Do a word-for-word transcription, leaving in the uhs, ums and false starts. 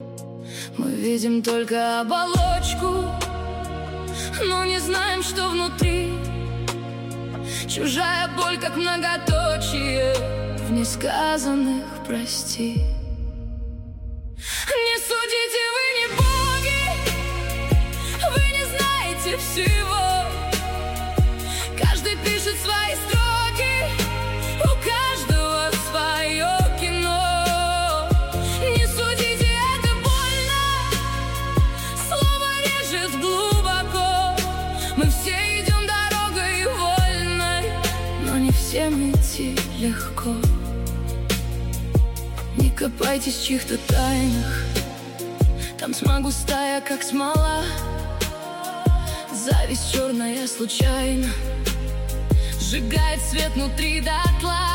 Мы видим только оболочку, но не знаем, что внутри. Чужая боль, как многоточие в несказанных «прости». Не судите, вы не боги, вы не знаете всего. Каждый пишет свои строки, у каждого свое кино. Не судите, это больно, слово режет глубоко. Мы все идем дорогой вольной, но не всем идти легко. Не копайтесь в чьих-то тайнах, там тьма густая, как смола. Зависть черная случайно сжигает свет внутри дотла.